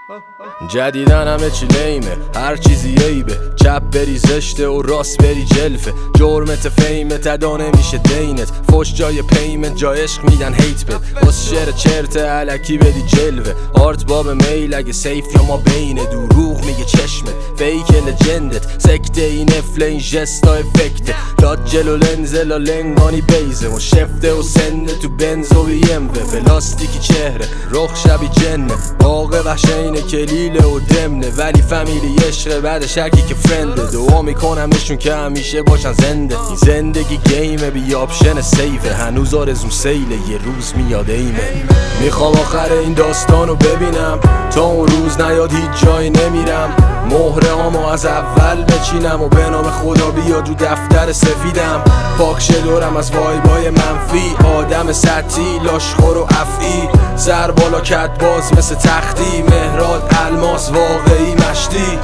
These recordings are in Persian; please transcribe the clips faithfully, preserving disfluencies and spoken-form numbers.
جدیدن همه چی لیمه، هر چیزی عیبه. چپ بری زشته و راست بری جلفه. جرمت فیمه تدا نمیشه دینت. فوش جای پیمنت، جای عشق میدن هیت بد. بس شعر چرت علکی بدی جلوه. آرت باب میل اگه سیف یا ما بینه. دروغ میگه چشمت فیک لجندت. سکته این افل این جستا افکته. داد جلو لنز لا لنگانی بیزه و شفته و سنده تو بنز و بیموه. پلاستیکی چهره رخ شبی جنه. باقه وحشینه کلیله و دمنه. ولی فامیلی عشقه بعد شکی که فرنده. دعا میکنمشون که همیشه باشن زنده. این زندگی گیمه بی آپشن سیفه. هنوز آرزوم سیله یه روز میاد ایمه. میخوام آخر این داستانو ببینم. تا اون روز نیاد هیچ جایی نمیرم. مهره هامو از اول بچینم و به نام خدا بیاد رو دفتر سفیدم. پاک دورم از وایبای منفی. آدم سطحی لاشخور و افعی. سر بالا کت باز مثل تختی. مهراد الماس واقعی مشتی.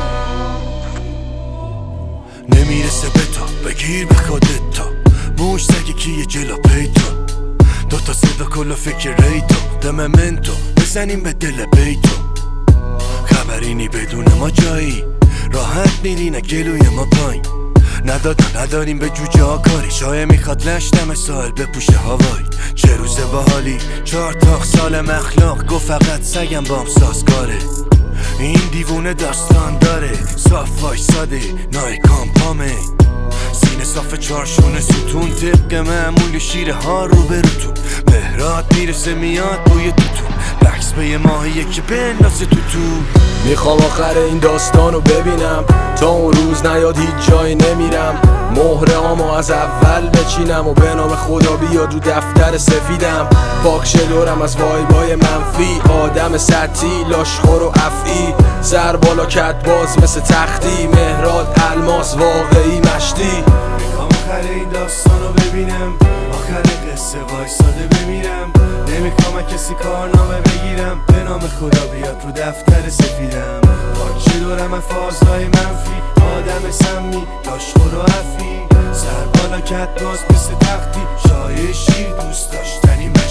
نمیرسه به تا بگیر به خودت تا. موش سگی کیه جلا پیدا. دوتا صدا کلا فکر ریتو. دممنتو بزنیم به دل بیتو. خبرینی بدون ما جایی. راحت میرینه گلوی ما پایین. ندادن نداریم به جوجه ها کاری. شایه میخواد لشتم سال بپوشه هوایی. چه روز باحالی چهار تاخ سال اخلاق. گفت فقط سگم بام سازگاره. این دیوونه داستان داره. صاف وایساده نایکان پامه. سینه صاف چارشونه ستون. طبق معمول شیر ها رو بروتون. مهرات میرسه میاد بوی توتون. بکس به یه ماهیه که بندازه تو تو. میخوام آخر این داستانو ببینم. تا اون روز نیاد هیچ جایی نمیرم. مهره هامو از اول بچینم و به نام خدا بیاد رو دفتر سفیدم. پاک دورم از وایبای منفی. آدم سطحی لاشخور و افعی. سر بالا کت باز مثل تختی. مهراد الماس واقعی مشتی. میخوام آخر این داستانو ببینم. آخر قصه وایساده بمیرم. نمیخوام کسی کارنامه بگیرم. به نام خدا بیاد رو دفتر سفیدم. پاک دورم از فازهای منفی. آدم سمی لاشخور و افی. سر بالا کت باز مثل تختی. شایه شیر دوست داشتنی